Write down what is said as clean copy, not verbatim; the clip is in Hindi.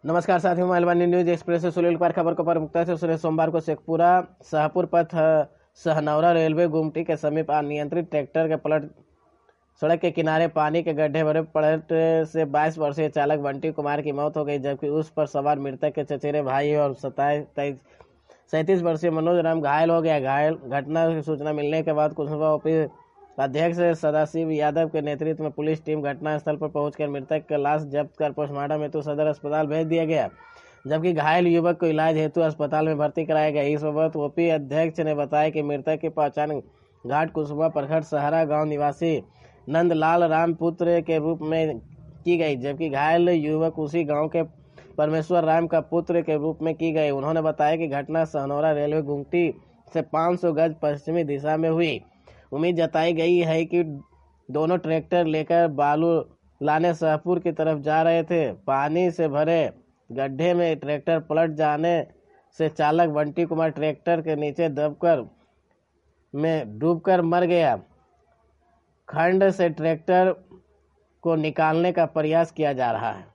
नमस्कार साथियों, मेहरबानी न्यूज एक्सप्रेस से सुनील कुमार खबर को प्रमुखता से सुने। सोमवार को शेखपुरा शाहपुर पथ सहनौरा रेलवे गुमटी के समीप अनियंत्रित ट्रैक्टर के पलट सड़क के किनारे पानी के गड्ढे भरे पलट से 22 वर्षीय चालक बंटी कुमार की मौत हो गई, जबकि उस पर सवार मृतक के चचेरे भाई और 37 वर्षीय मनोज राम घायल हो गया। घटना की सूचना मिलने के बाद कुशवा ओपी अध्यक्ष सदाशिव यादव के नेतृत्व में पुलिस टीम घटनास्थल पर पहुंचकर मृतक का लाश जब्त कर पोस्टमार्टम हेतु सदर अस्पताल भेज दिया गया, जबकि घायल युवक को इलाज हेतु अस्पताल में भर्ती कराया गया। इस बाबत ओपी अध्यक्ष ने बताया कि मृतक की पहचान घाट कुशवा प्रखंड सहारा गांव निवासी नंदलाल राम पुत्र के रूप में की गई, जबकि घायल युवक उसी गांव के परमेश्वर राम का पुत्र के रूप में की गई। उन्होंने बताया कि घटना सहनौरा रेलवे गुमटी से 500 गज पश्चिमी दिशा में हुई। उम्मीद जताई गई है कि दोनों ट्रैक्टर लेकर बालू लाने शाहपुर की तरफ जा रहे थे। पानी से भरे गड्ढे में ट्रैक्टर पलट जाने से चालक बंटी कुमार ट्रैक्टर के नीचे डूबकर मर गया। खंड से ट्रैक्टर को निकालने का प्रयास किया जा रहा है।